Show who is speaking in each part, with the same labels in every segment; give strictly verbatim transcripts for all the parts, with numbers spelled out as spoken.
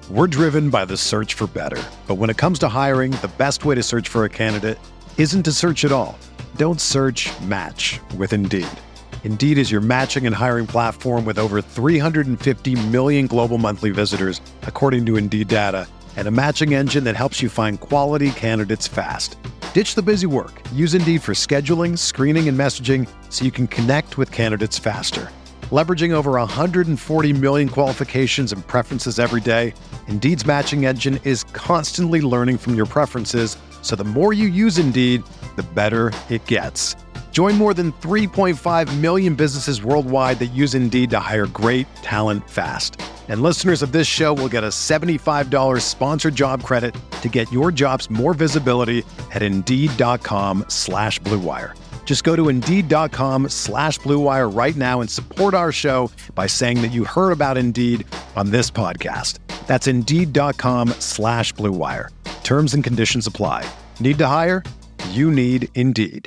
Speaker 1: We're driven by the search for better. But when it comes to hiring, the best way to search for a candidate isn't to search at all. Don't search, match with Indeed. Indeed is your matching and hiring platform with over three hundred fifty million global monthly visitors, according to Indeed data, and a matching engine that helps you find quality candidates fast. Ditch the busy work. Use Indeed for scheduling, screening, and messaging so you can connect with candidates faster. Leveraging over one hundred forty million qualifications and preferences every day, Indeed's matching engine is constantly learning from your preferences, so the more you use Indeed, the better it gets. Join more than three point five million businesses worldwide that use Indeed to hire great talent fast. And listeners of this show will get a seventy-five dollars sponsored job credit to get your jobs more visibility at Indeed.com slash Blue Wire. Just go to Indeed.com slash Blue Wire right now and support our show by saying that you heard about Indeed on this podcast. That's Indeed.com slash Blue Wire. Terms and conditions apply. Need to hire? You need Indeed.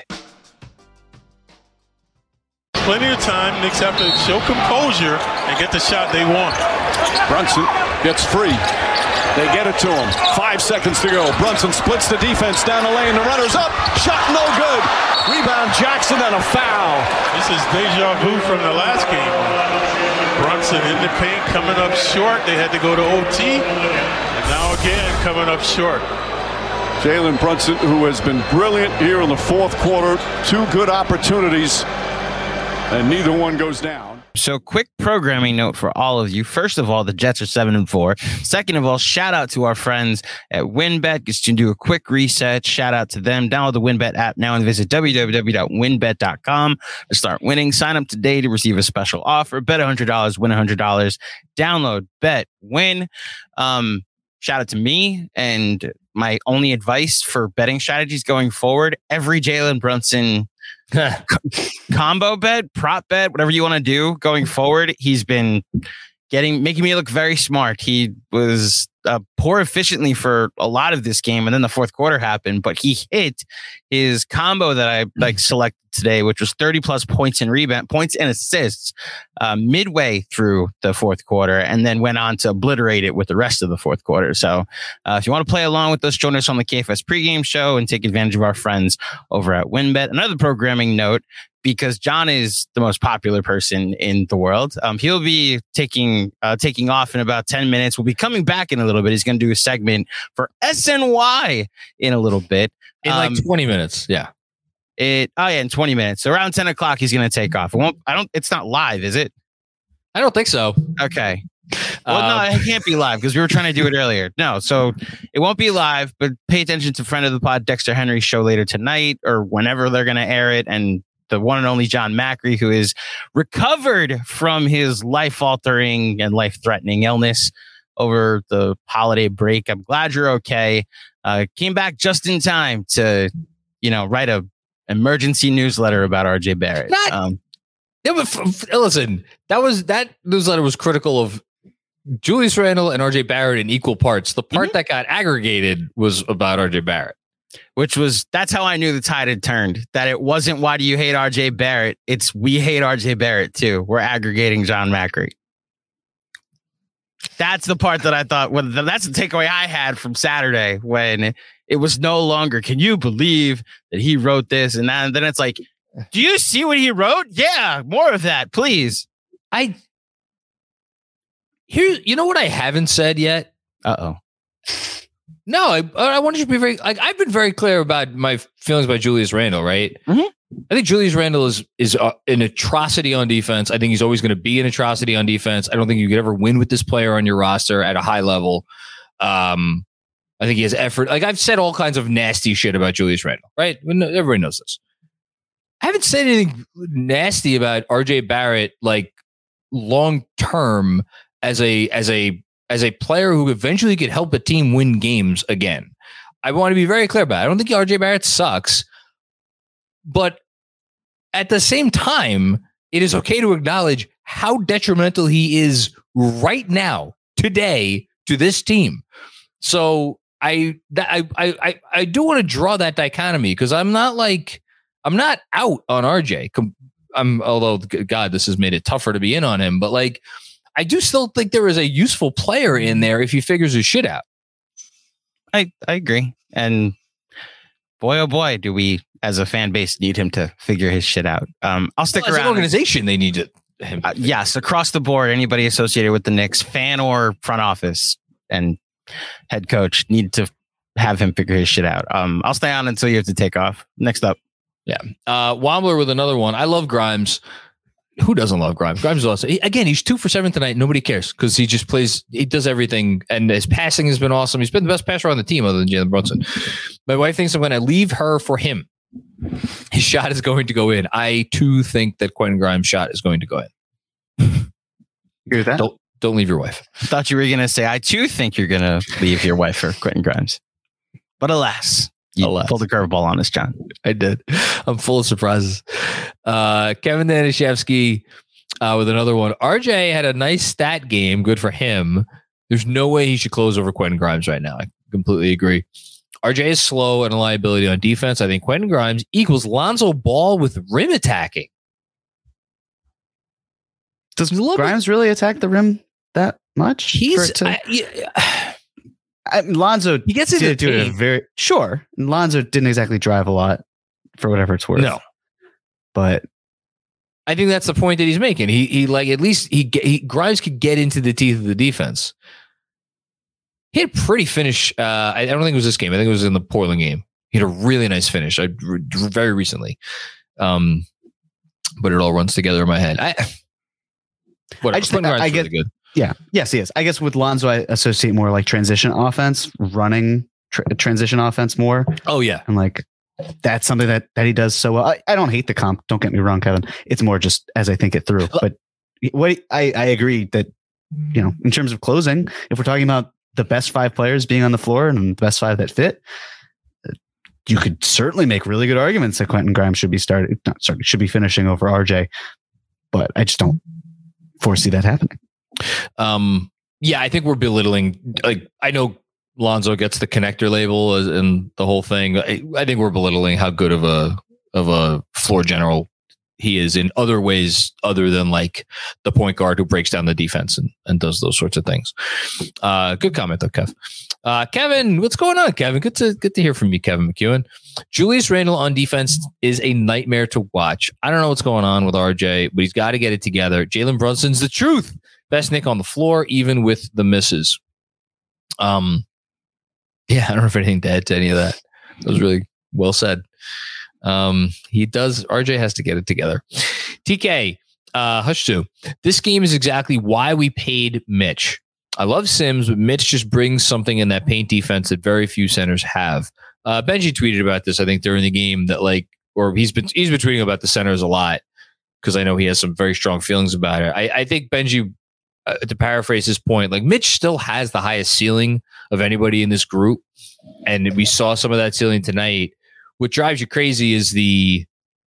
Speaker 2: Plenty of time. Knicks have to show composure and get the shot they want.
Speaker 3: Brunson gets free. They get it to him. Five seconds to go. Brunson splits the defense down the lane. The runner's up. Shot no good. Rebound Jackson and a foul.
Speaker 2: This is deja vu from the last game. Brunson in the paint coming up short. They had to go to O T. And now again coming up short.
Speaker 3: Jalen Brunson, who has been brilliant here in the fourth quarter. Two good opportunities. And neither one goes down.
Speaker 4: So quick programming note for all of you. First of all, the Jets are seven and four. Second of all, shout out to our friends at WynnBET. Just to do a quick reset. Shout out to them. Download the WynnBET app now and visit w w w dot win bet dot com to start winning. Sign up today to receive a special offer. Bet one hundred dollars, win one hundred dollars. Download, bet, win. Um, shout out to me and my only advice for betting strategies going forward. Every Jalen Brunson combo bet, prop bet, whatever you want to do going forward. He's been getting, making me look very smart. He was uh, poor efficiently for a lot of this game, and then the fourth quarter happened, but he hit his combo that I like selected today, which was thirty plus points and rebound points and assists uh, midway through the fourth quarter, and then went on to obliterate it with the rest of the fourth quarter. So uh, if you want to play along with us, join us on the K F S pregame show and take advantage of our friends over at WynnBET. Another programming note, because John is the most popular person in the world. Um, he'll be taking uh, taking off in about ten minutes. We'll be coming back in a little bit. He's going to do a segment for S N Y in a little bit.
Speaker 5: In
Speaker 4: um,
Speaker 5: like twenty minutes. Yeah.
Speaker 4: It oh yeah, in twenty minutes. So around ten o'clock, he's going to take off. It won't. I don't. It's not live, is it?
Speaker 5: I don't think so.
Speaker 4: Okay. Well,
Speaker 5: Um,
Speaker 4: no, it can't be live because we were trying to do it earlier. No, so it won't be live. But pay attention to friend of the pod Dexter Henry's show later tonight or whenever they're going to air it, and the one and only John Macri, who is recovered from his life-altering and life-threatening illness over the holiday break. I'm glad you're okay. Uh, came back just in time to, you know, write a emergency newsletter about R J Barrett.
Speaker 5: Not,
Speaker 4: um,
Speaker 5: yeah, but f- f- listen, that was that newsletter was critical of Julius Randle and R J Barrett in equal parts. The part mm-hmm. that got aggregated was about R J Barrett.
Speaker 4: Which was, that's how I knew the tide had turned. That it wasn't, why do you hate R J Barrett? It's, we hate R J Barrett too. We're aggregating John Macri. That's the part that I thought, well, that's the takeaway I had from Saturday when it was no longer, can you believe that he wrote this? And then, then it's like, do you see what he wrote? Yeah, more of that, please.
Speaker 5: I, here, you know what I haven't said yet?
Speaker 4: Uh-oh.
Speaker 5: No, I, I want you to be very, like, I've been very clear about my feelings about Julius Randle, right?
Speaker 4: Mm-hmm.
Speaker 5: I think Julius Randle is is uh, an atrocity on defense. I think he's always going to be an atrocity on defense. I don't think you could ever win with this player on your roster at a high level. Um, I think he has effort. Like, I've said all kinds of nasty shit about Julius Randle, right? Everybody knows this. I haven't said anything nasty about R J Barrett, like, long term as a as a as a player who eventually could help a team win games again. I want to be very clear about it. I don't think R J Barrett sucks, but at the same time, it is okay to acknowledge how detrimental he is right now, today, to this team. So I that, I I I do want to draw that dichotomy, because I'm not like I'm not out on R J. I'm although God, this has made it tougher to be in on him, but like I do still think there is a useful player in there if he figures his shit out.
Speaker 4: I, I agree. And boy, oh boy, do we as a fan base need him to figure his shit out. Um, I'll stick
Speaker 5: well, as
Speaker 4: around.
Speaker 5: An organization, they need to, him.
Speaker 4: Uh, yes, across the board, anybody associated with the Knicks, fan or front office and head coach, need to have him figure his shit out. Um, I'll stay on until you have to take off. Next up.
Speaker 5: Yeah. Uh, Wombler with another one. I love Grimes. Who doesn't love Grimes? Grimes is awesome. He, again, he's two for seven tonight. Nobody cares because he just plays. He does everything, and his passing has been awesome. He's been the best passer on the team, other than Jalen Brunson. My wife thinks I'm going to leave her for him. His shot is going to go in. I too think that Quentin Grimes' shot is going to go in.
Speaker 6: Agree with that?
Speaker 5: Don't don't leave your wife.
Speaker 4: Thought you were going to say, I too think you're going to leave your wife for Quentin Grimes, but alas. You
Speaker 5: Alas.
Speaker 4: pulled a curveball on us, John.
Speaker 5: I did. I'm full of surprises. Uh, Kevin Danishevsky uh, with another one. R J had a nice stat game. Good for him. There's no way he should close over Quentin Grimes right now. I completely agree. R J is slow and a liability on defense. I think Quentin Grimes equals Lonzo Ball with rim attacking.
Speaker 6: Does Grimes bit, really attack the rim that much?
Speaker 5: He's...
Speaker 6: To,
Speaker 5: I, yeah.
Speaker 6: I, Lonzo
Speaker 5: he gets into
Speaker 6: do it very sure. Lonzo didn't exactly drive a lot for whatever it's worth.
Speaker 5: No,
Speaker 6: but
Speaker 5: I think that's the point that he's making. He he like at least he, he Grimes could get into the teeth of the defense. He had a pretty finish. Uh, I don't think it was this game. I think it was in the Portland game. He had a really nice finish. I very recently, um, but it all runs together in my head. I whatever.
Speaker 6: I just think, I get
Speaker 5: really good.
Speaker 6: Yeah. Yes, he is. I guess with Lonzo, I associate more like transition offense, running tra- transition offense more.
Speaker 5: Oh, yeah.
Speaker 6: And like, that's something that, that he does so well. I, I don't hate the comp. Don't get me wrong, Kevin. It's more just as I think it through. But what I, I agree that, you know, in terms of closing, if we're talking about the best five players being on the floor and the best five that fit, you could certainly make really good arguments that Quentin Grimes should be started. Not sorry, should be finishing over R J. But I just don't foresee that happening.
Speaker 5: Um, yeah, I think we're belittling. Like, I know Lonzo gets the connector label and the whole thing. I, I think we're belittling how good of a of a floor general he is in other ways, other than like the point guard who breaks down the defense and, and does those sorts of things. Uh, good comment though, Kev. Uh, Kevin, what's going on, Kevin? Good to good to hear from you, Kevin McEwen. Julius Randle on defense is a nightmare to watch. I don't know what's going on with R J, but he's got to get it together. Jalen Brunson's the truth. Best Nick on the floor, even with the misses. Um, yeah, I don't have anything to add to any of that. That was really well said. Um, he does. R J has to get it together. T K, uh, hush to. This game is exactly why we paid Mitch. I love Sims, but Mitch just brings something in that paint defense that very few centers have. Uh, Benji tweeted about this, I think, during the game that like, or he's been he's been tweeting about the centers a lot because I know he has some very strong feelings about it. I, I think Benji. Uh, to paraphrase his point, like Mitch still has the highest ceiling of anybody in this group. And we saw some of that ceiling tonight. What drives you crazy is the,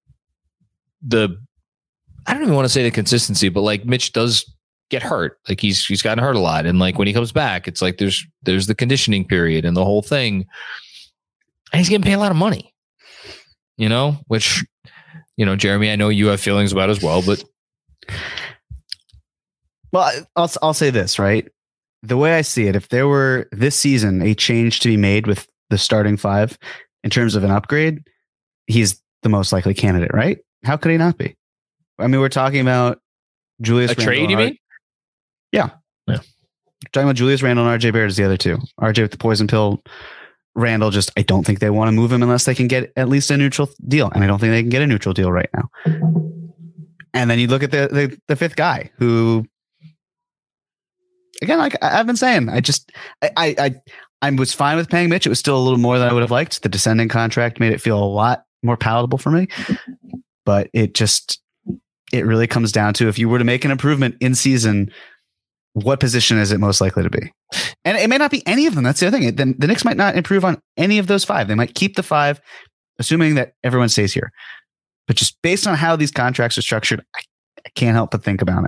Speaker 5: the, I don't even want to say the consistency, but like Mitch does get hurt. Like he's, he's gotten hurt a lot. And like when he comes back, it's like, there's, there's the conditioning period and the whole thing. And he's getting paid a lot of money, you know, which, you know, Jeremy, I know you have feelings about as well, but
Speaker 6: well, I'll I'll say this, right? The way I see it, if there were this season a change to be made with the starting five in terms of an upgrade, he's the most likely candidate, right? How could he not be? I mean, we're talking about Julius
Speaker 5: a
Speaker 6: Randle
Speaker 5: trade, you
Speaker 6: R-
Speaker 5: mean?
Speaker 6: Yeah.
Speaker 5: Yeah.
Speaker 6: We're talking about Julius Randle and R J Barrett is the other two. R J with the poison pill. Randle just, I don't think they want to move him unless they can get at least a neutral deal. And I don't think they can get a neutral deal right now. And then you look at the the, the fifth guy who, again, like I've been saying, I just, I, I, I, I was fine with paying Mitch. It was still a little more than I would have liked. The descending contract made it feel a lot more palatable for me, but it just, it really comes down to if you were to make an improvement in season, what position is it most likely to be? And it may not be any of them. That's the other thing. Then the Knicks might not improve on any of those five. They might keep the five, assuming that everyone stays here. But just based on how these contracts are structured, I, I can't help but think about it.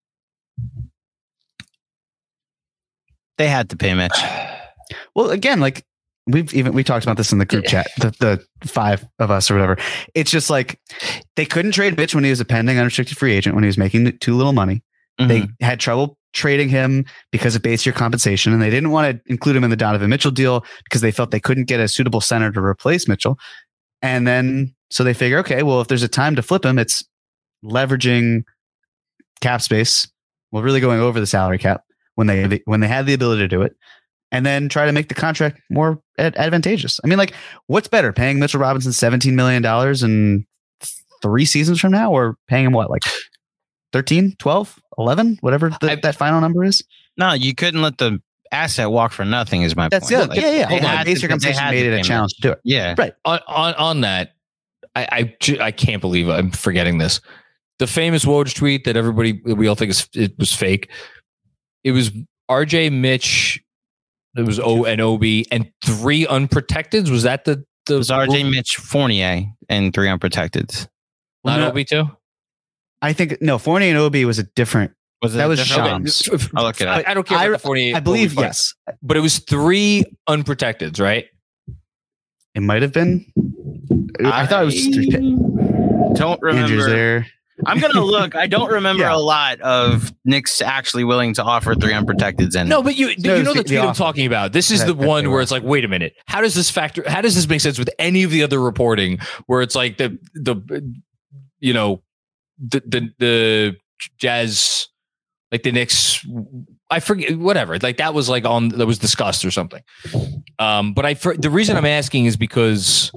Speaker 4: They had to pay Mitch.
Speaker 6: Well, again, like we've even we talked about this in the group chat, the, the five of us or whatever. It's just like they couldn't trade Mitch when he was a pending unrestricted free agent, when he was making too little money. Mm-hmm. They had trouble trading him because of base year compensation, and they didn't want to include him in the Donovan Mitchell deal because they felt they couldn't get a suitable center to replace Mitchell. And then, so they figure, okay, well, if there's a time to flip him, it's leveraging cap space. Well, really going over the salary cap when they when they had the ability to do it, and then try to make the contract more ad- advantageous. I mean, like, what's better, paying Mitchell Robinson seventeen million dollars in three seasons from now, or paying him what, like thirteen, twelve, eleven, whatever the, I, that final number is?
Speaker 4: No, you couldn't let the asset walk for nothing is my
Speaker 6: That's
Speaker 4: point.
Speaker 6: The,
Speaker 4: like,
Speaker 6: yeah, yeah. Hold
Speaker 4: on.
Speaker 6: Base year compensation made it a challenge to do it.
Speaker 4: Yeah.
Speaker 6: Right.
Speaker 5: On, on, on that, I, I, I can't believe I'm forgetting this. The famous Woj tweet that everybody, we all think is, it was fake. It was R J, Mitch, it was O and O B, and three unprotecteds. Was that the, the
Speaker 4: it was R J, Mitch, Fournier, and three unprotecteds.
Speaker 5: Not
Speaker 6: no,
Speaker 5: O B too?
Speaker 6: I think, no, Fournier and O B was a different,
Speaker 4: was it
Speaker 6: that was
Speaker 4: different?
Speaker 6: Shams.
Speaker 5: Okay.
Speaker 4: I'll look it up.
Speaker 5: I, I don't care
Speaker 6: I,
Speaker 5: about the Fournier.
Speaker 6: I believe, yes.
Speaker 5: But it was three unprotecteds, right?
Speaker 6: It might have been. I, I thought it was three.
Speaker 4: Don't remember.
Speaker 6: Andrew's there.
Speaker 4: I'm gonna look. I don't remember
Speaker 6: Yeah.
Speaker 4: a lot of Knicks actually willing to offer three unprotecteds. And
Speaker 5: No, but you
Speaker 6: No,
Speaker 5: you know
Speaker 6: the-
Speaker 5: the
Speaker 6: the
Speaker 5: tweet I'm
Speaker 6: offer.
Speaker 5: talking about. This is
Speaker 6: That-
Speaker 5: the
Speaker 6: that
Speaker 5: one
Speaker 6: they
Speaker 5: where
Speaker 6: were.
Speaker 5: it's like, wait a minute, how does this factor? How does this make sense with any of the other reporting? Where it's like the the you know the the the Jazz, like the Knicks, I forget, whatever. Like that was like on that was discussed or something. Um, but I for, the reason I'm asking is because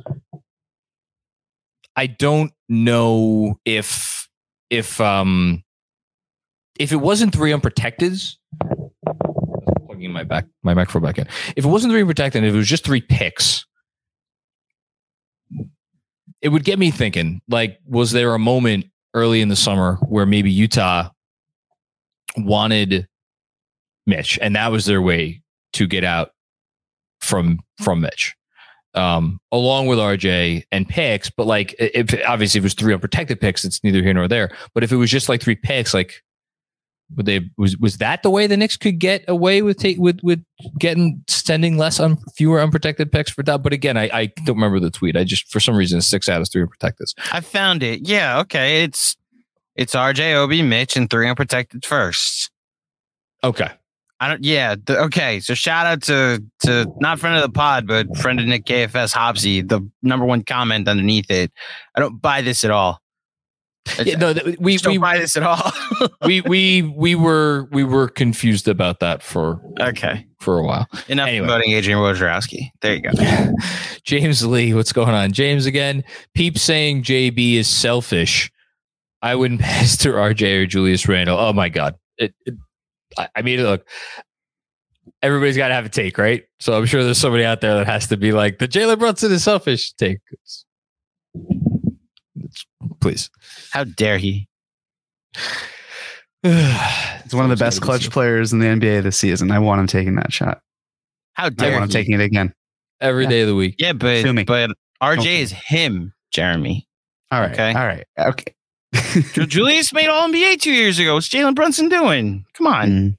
Speaker 5: I don't know if if um if it wasn't three unprotecteds. Plugging my back my microphone back in. If it wasn't three unprotected, if it was just three picks, it would get me thinking. Like, was there a moment early in the summer where maybe Utah wanted Mitch, and that was their way to get out from from Mitch, um, along with R J and picks? But like, if obviously if it was three unprotected picks, it's neither here nor there. But if it was just like three picks, like, would they was was that the way the Knicks could get away with take with with getting sending less on un, fewer unprotected picks for that? But again, I, I don't remember the tweet. I just for some reason it sticks out as three unprotected.
Speaker 4: I found it. Yeah, okay. It's it's R J, O B, Mitch, and three unprotected firsts.
Speaker 5: Okay.
Speaker 4: I don't. Yeah. The, okay. So shout out to to not friend of the pod, but friend of Nick K F S Hopsy. The number one comment underneath it. I don't buy this at all.
Speaker 5: Yeah, no, th- we
Speaker 4: don't
Speaker 5: we
Speaker 4: buy this at all.
Speaker 5: we we we were we were confused about that for
Speaker 4: okay
Speaker 5: for a while.
Speaker 4: Enough
Speaker 5: Anyway.
Speaker 4: voting Adrian Wojnarowski. There you go.
Speaker 5: James Lee, what's going on? James again. Peep saying J B is selfish. I wouldn't pass to R J or Julius Randle. Oh my God. It, it, I, I mean, look, everybody's got to have a take, right? So I'm sure there's somebody out there that has to be like, the Jalen Brunson is selfish take. It's, it's, please.
Speaker 4: How dare he?
Speaker 6: It's one of the best clutch players in the N B A this season. I want him taking that shot.
Speaker 4: How
Speaker 6: I
Speaker 4: dare
Speaker 6: want him
Speaker 4: he?
Speaker 6: taking it again.
Speaker 5: Every
Speaker 6: Yeah.
Speaker 5: day of the week.
Speaker 4: Yeah, but
Speaker 6: Sue me.
Speaker 4: but R J
Speaker 6: Okay.
Speaker 4: is him, Jeremy.
Speaker 6: All right.
Speaker 4: Okay.
Speaker 6: All right. Okay.
Speaker 4: Ju- Julius made All N B A two years ago. What's Jalen Brunson doing? Come on.
Speaker 6: Mm.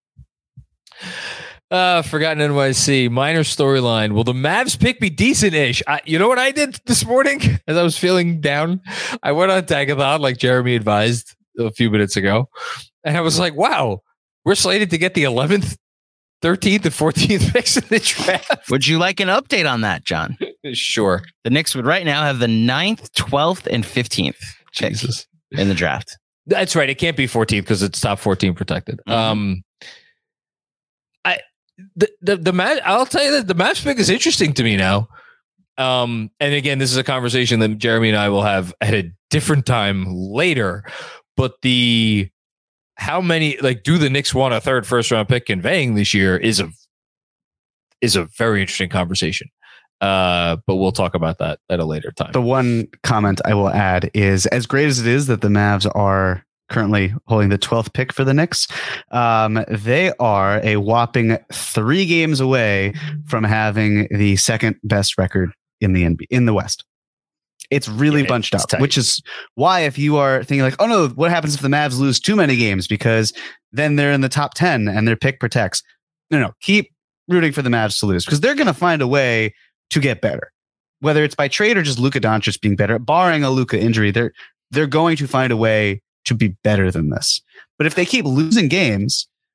Speaker 5: Uh, Forgotten N Y C, minor storyline. Will the Mavs pick be decent-ish? I, you know what I did this morning as I was feeling down? I went on Tagathon like Jeremy advised a few minutes ago. And I was like, wow, we're slated to get the eleventh, thirteenth, and fourteenth picks in the draft.
Speaker 4: Would you like an update on that, John?
Speaker 5: Sure.
Speaker 4: The Knicks would right now have the ninth, twelfth, and fifteenth pick
Speaker 5: Jesus.
Speaker 4: in the draft.
Speaker 5: That's right. It can't be fourteenth because it's top fourteen protected.
Speaker 4: Mhm.
Speaker 5: Um, I the the the Mavs, I'll tell you that the Mavs pick is interesting to me now. Um, and again, this is a conversation that Jeremy and I will have at a different time later. But the how many like do the Knicks want a third first round pick conveying this year is a is a very interesting conversation. Uh, but we'll talk about that at a later time.
Speaker 6: The one comment I will add is, as great as it is that the Mavs are currently holding the twelfth pick for the Knicks, um, they are a whopping three games away from having the second best record in the N B A in the West. It's really
Speaker 5: Yeah,
Speaker 6: bunched
Speaker 5: it's
Speaker 6: up,
Speaker 5: tight.
Speaker 6: which is why if you are thinking like, oh no, what happens if the Mavs lose too many games? Because then they're in the top ten and their pick protects. No, no, keep rooting for the Mavs to lose because they're going to find a way to get better, whether it's by trade or just Luka Doncic being better. Barring a Luka injury, they're they're going to find a way to be better than this. But if they keep losing games,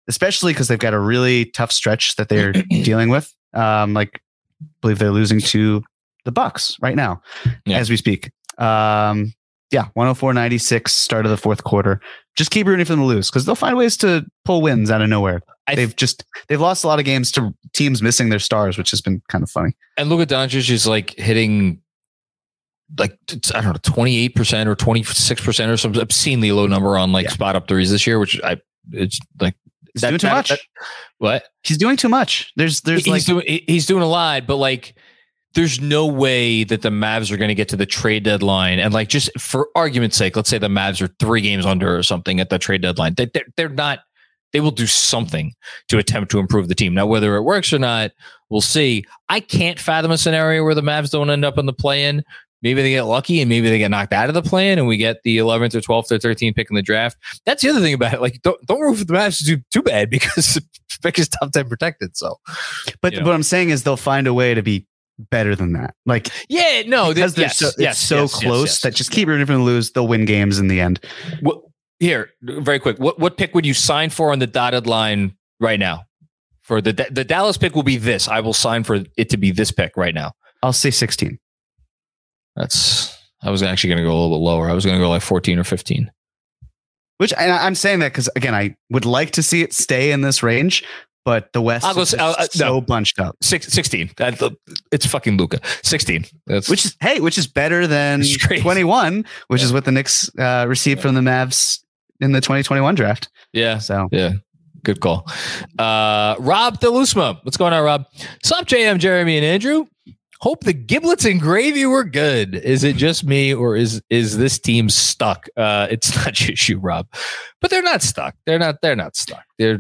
Speaker 6: especially because they've got a really tough stretch that they're dealing with. Um, like, I believe they're losing to the Bucks right now
Speaker 5: yeah.
Speaker 6: as we speak. Um, yeah, one oh four ninety-six, start of the fourth quarter. Just keep rooting for them to lose because they'll find ways to pull wins out of nowhere. I they've just they've lost a lot of games to teams missing their stars, which has been kind of funny.
Speaker 5: And Luka Doncic is like hitting like I don't know twenty-eight percent or twenty-six percent or some obscenely low number on like yeah. spot up threes this year, which I it's like
Speaker 6: he's that, doing too that, much. That,
Speaker 5: what
Speaker 6: he's doing too much. There's there's
Speaker 5: he's
Speaker 6: like
Speaker 5: doing he's doing a lot, but like. There's no way that the Mavs are going to get to the trade deadline. And like, just for argument's sake, let's say the Mavs are three games under or something at the trade deadline. They, they're, they're not, they will do something to attempt to improve the team. Now, whether it works or not, we'll see. I can't fathom a scenario where the Mavs don't end up in the play-in. Maybe they get lucky and maybe they get knocked out of the play-in and we get the eleventh or twelfth or thirteenth pick in the draft. That's the other thing about it. Like, don't, don't root for the Mavs to do too bad because the pick is top ten protected. So,
Speaker 6: but
Speaker 5: you know.
Speaker 6: What I'm saying is they'll find a way to be better than that. Like,
Speaker 5: yeah, no,
Speaker 6: because they're
Speaker 5: yes,
Speaker 6: so,
Speaker 5: yes,
Speaker 6: it's so
Speaker 5: yes,
Speaker 6: close
Speaker 5: yes, yes,
Speaker 6: that
Speaker 5: yes,
Speaker 6: just
Speaker 5: yes.
Speaker 6: keep rooting for them to lose. They'll win games in the end.
Speaker 5: What, here, very quick. What what pick would you sign for on the dotted line right now? For the the Dallas pick will be this. I will sign for it to be this pick right now.
Speaker 6: I'll say sixteen.
Speaker 5: That's. I was actually going to go a little bit lower. I was going to go like fourteen or fifteen.
Speaker 6: Which and I'm saying that because again, I would like to see it stay in this range. But the West
Speaker 5: I'll go,
Speaker 6: is
Speaker 5: I'll, uh,
Speaker 6: so
Speaker 5: no.
Speaker 6: bunched up.
Speaker 5: Six, sixteen. That, it's fucking Luka. sixteen. That's
Speaker 6: which is hey, which is better than twenty-one, which yeah. is what the Knicks uh, received yeah. from the Mavs in the twenty twenty-one draft.
Speaker 5: Yeah.
Speaker 6: So
Speaker 5: yeah, good call. Uh, Rob Delusma, what's going on, Rob? Sup, J M, Jeremy, and Andrew. Hope the giblets and gravy were good. Is it just me, or is is this team stuck? Uh, it's not just you, Rob, but they're not stuck. They're not. They're not stuck. They're.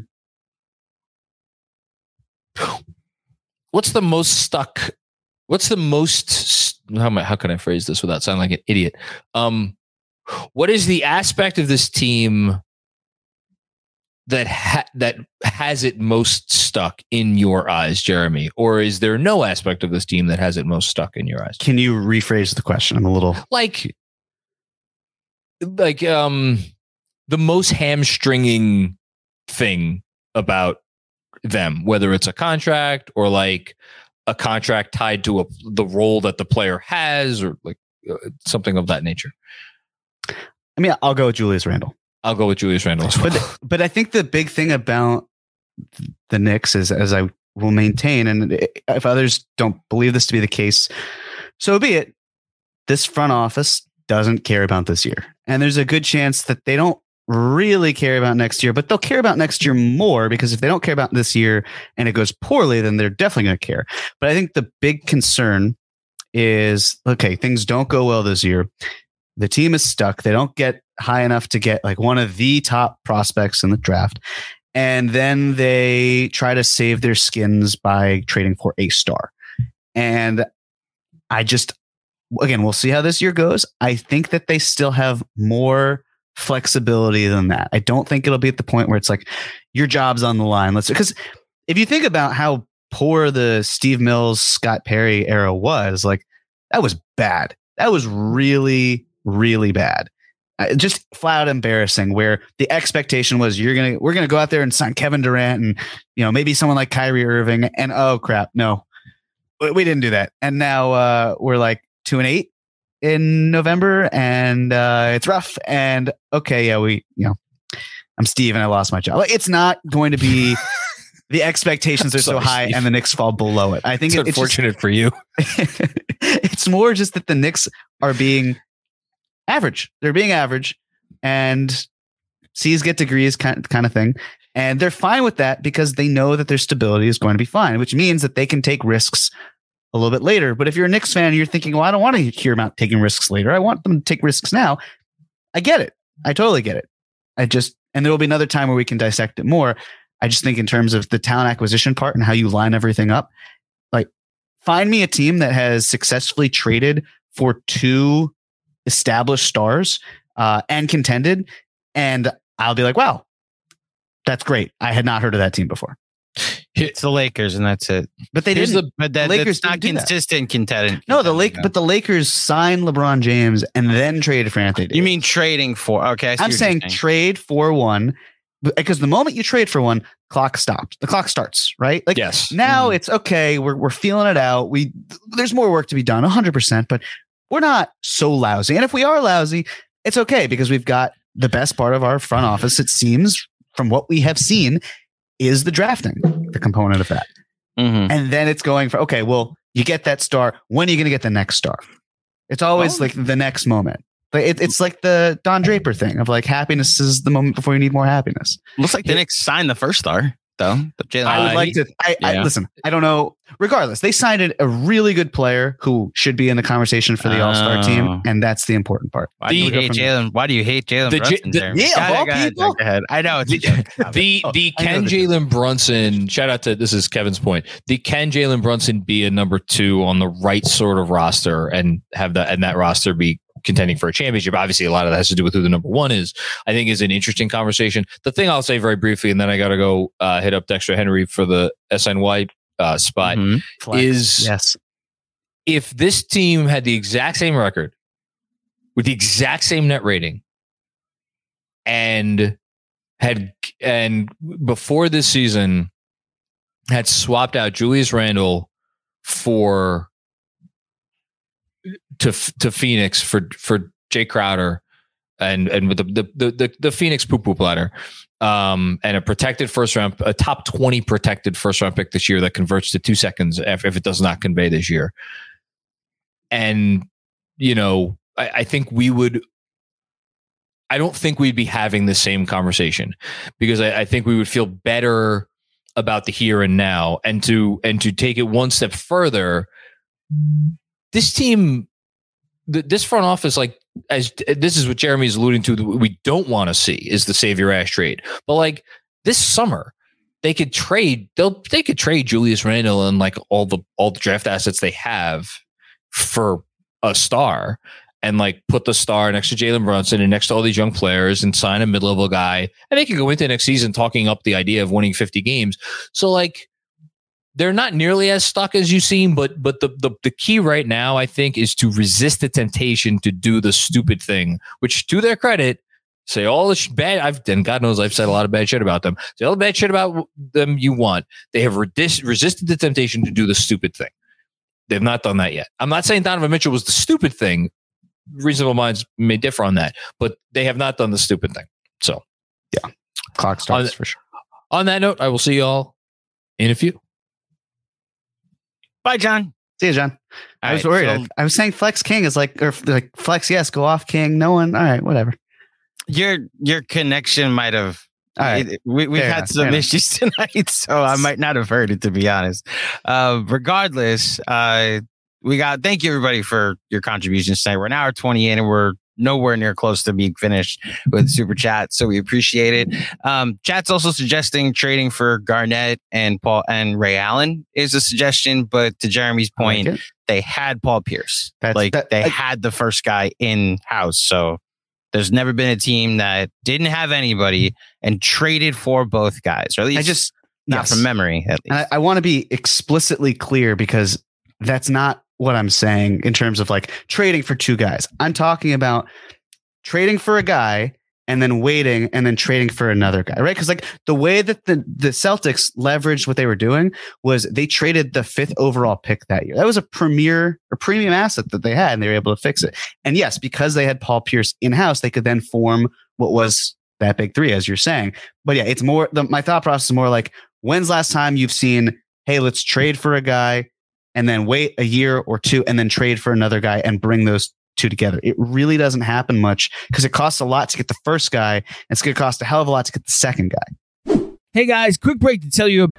Speaker 5: What's the most stuck? What's the most? How am I, how can I phrase this without sounding like an idiot? Um, what is the aspect of this team that ha- that has it most stuck in your eyes, Jeremy? Or is there no aspect of this team that has it most stuck in your eyes?
Speaker 6: Can you rephrase the question? I'm a little
Speaker 5: like, like um, the most hamstringing thing about them, whether it's a contract or like a contract tied to a, the role that the player has, or like uh, something of that nature.
Speaker 6: I mean, I'll go with Julius Randle.
Speaker 5: I'll go with Julius Randle as well.
Speaker 6: But but I think the big thing about the Knicks is, as I will maintain, and if others don't believe this to be the case, so be it. This front office doesn't care about this year, and there's a good chance that they don't really care about next year, but they'll care about next year more, because if they don't care about this year and it goes poorly, then they're definitely going to care. But I think the big concern is, okay, things don't go well this year. The team is stuck. They don't get high enough to get like one of the top prospects in the draft. And then they try to save their skins by trading for a star. And I just, again, we'll see how this year goes. I think that they still have more flexibility than that. I don't think it'll be at the point where it's like your job's on the line. Let's, because if you think about how poor the Steve Mills, Scott Perry era was, like that was bad. That was really, really bad. Uh, just flat out embarrassing, where the expectation was you're going to, we're going to go out there and sign Kevin Durant and, you know, maybe someone like Kyrie Irving, and oh crap, no, we didn't do that. And now uh, we're like two and eight in November, and uh, it's rough. And okay, yeah, we, you know, I'm Steve and I lost my job. Like, it's not going to be the expectations are
Speaker 5: sorry,
Speaker 6: so high
Speaker 5: Steve.
Speaker 6: and the Knicks fall below it. I think
Speaker 5: it's
Speaker 6: it, it's
Speaker 5: unfortunate
Speaker 6: just,
Speaker 5: for you.
Speaker 6: It's more just that the Knicks are being average. They're being average, and C's get degrees kind, kind of thing. And they're fine with that because they know that their stability is going to be fine, which means that they can take risks a little bit later. But if you're a Knicks fan and you're thinking, well, I don't want to hear about taking risks later, I want them to take risks now. I get it. I totally get it. I just, and there will be another time where we can dissect it more. I just think in terms of the talent acquisition part and how you line everything up, like find me a team that has successfully traded for two established stars uh, and contended, and I'll be like, wow, that's great. I had not heard of that team before.
Speaker 4: It's the Lakers, and that's it.
Speaker 6: But they
Speaker 4: Here's
Speaker 6: didn't.
Speaker 4: The, but that,
Speaker 6: the Lakers
Speaker 4: that's not consistent contending.
Speaker 6: No, the Lake, but the Lakers signed LeBron James and then traded for Anthony Davis.
Speaker 4: You mean trading for? Okay, I see
Speaker 6: I'm
Speaker 4: what
Speaker 6: saying,
Speaker 4: you're saying
Speaker 6: trade for one, because the moment you trade for one, clock stops. The clock starts, right? Like
Speaker 5: yes.
Speaker 6: now
Speaker 5: mm.
Speaker 6: it's okay. We're we're feeling it out. We there's more work to be done, one hundred percent, but we're not so lousy. And if we are lousy, it's okay because we've got the best part of our front office, it seems, from what we have seen, is the drafting, the component of that.
Speaker 4: Mm-hmm.
Speaker 6: And then it's going for, okay, well, you get that star. When are you going to get the next star? It's always oh. like the next moment. But it, it's like the Don Draper thing of like happiness is the moment before you need more happiness.
Speaker 4: Looks like the Knicks signed the first star, though. Jaylen
Speaker 6: I would like to. I, yeah. I listen. I don't know. Regardless, they signed a really good player who should be in the conversation for the oh. All-Star team, and that's the important part.
Speaker 4: Why do you hate Jalen? Why do you hate Jalen Brunson?
Speaker 6: The, yeah, of all people.
Speaker 4: Go ahead. I know it's
Speaker 5: the the, oh, the can Jalen Brunson. Shout out to this is Kevin's point. The can Jalen Brunson be a number two on the right sort of roster and have that and that roster be contending for a championship? Obviously, a lot of that has to do with who the number one is. I think is an interesting conversation. The thing I'll say very briefly, and then I got to go uh, hit up Dexter Henry for the S N Y uh, spot, mm-hmm. is
Speaker 6: yes.
Speaker 5: if this team had the exact same record with the exact same net rating and had and before this season had swapped out Julius Randle for to to Phoenix for for Jay Crowder and and with the the the, the Phoenix poo poo platter um and a protected first round, a top twenty protected first round pick this year that converts to two seconds if, if it does not convey this year. And you know, I, I think we would. I don't think we'd be having the same conversation because I, I think we would feel better about the here and now, and to and to take it one step further. This team, this front office, like as this is what Jeremy's alluding to, that we don't want to see is the Savior Ash trade. But like this summer, they could trade. They'll they could trade Julius Randle and like all the all the draft assets they have for a star, and like put the star next to Jalen Brunson and next to all these young players and sign a mid level guy, and they could go into next season talking up the idea of winning fifty games. So like. They're not nearly as stuck as you seem, but but the, the the key right now, I think, is to resist the temptation to do the stupid thing, which, to their credit, say all the sh- bad. I've and God knows I've said a lot of bad shit about them. Say all the bad shit about them you want. They have redis- resisted the temptation to do the stupid thing. They've not done that yet. I'm not saying Donovan Mitchell was the stupid thing. Reasonable minds may differ on that, but they have not done the stupid thing. So,
Speaker 6: yeah, clock starts
Speaker 5: on,
Speaker 6: for sure.
Speaker 5: On that note, I will see y'all in a few.
Speaker 4: Bye, John.
Speaker 6: See you, John.
Speaker 4: All
Speaker 6: I was
Speaker 4: right,
Speaker 6: worried.
Speaker 4: so,
Speaker 6: I, I was saying Flex King is like, or like Flex, yes, go off King. No one. All right, whatever.
Speaker 4: Your your connection might have.
Speaker 6: All right.
Speaker 4: It, we, we've
Speaker 6: Fair
Speaker 4: had
Speaker 6: enough,
Speaker 4: some
Speaker 6: fair
Speaker 4: issues tonight, so I might not have heard it, to be honest. Uh, regardless, uh, we got. Thank you, everybody, for your contributions tonight. We're an hour twenty in, and we're nowhere near close to being finished with Super Chat, so we appreciate it. Um, Chat's also suggesting trading for Garnett and Paul and Ray Allen is a suggestion, but to Jeremy's point,
Speaker 6: like
Speaker 4: they had Paul Pierce.
Speaker 6: That's,
Speaker 4: like
Speaker 6: that,
Speaker 4: they
Speaker 6: I,
Speaker 4: had the first guy in house, so there's never been a team that didn't have anybody and traded for both guys, or at least
Speaker 6: I just
Speaker 4: not
Speaker 6: yes.
Speaker 4: from memory. At least
Speaker 6: And I, I want to be explicitly clear because that's not what I'm saying in terms of like trading for two guys. I'm talking about trading for a guy and then waiting and then trading for another guy, right? Because like the way that the, the Celtics leveraged what they were doing was they traded the fifth overall pick that year. That was a premier or premium asset that they had, and they were able to fix it. And yes, because they had Paul Pierce in-house, they could then form what was that big three, as you're saying. But yeah, it's more, the, my thought process is more like, when's last time you've seen, hey, let's trade for a guy and then wait a year or two and then trade for another guy and bring those two together? It really doesn't happen much because it costs a lot to get the first guy. And it's going to cost a hell of a lot to get the second guy.
Speaker 7: Hey guys, quick break to tell you.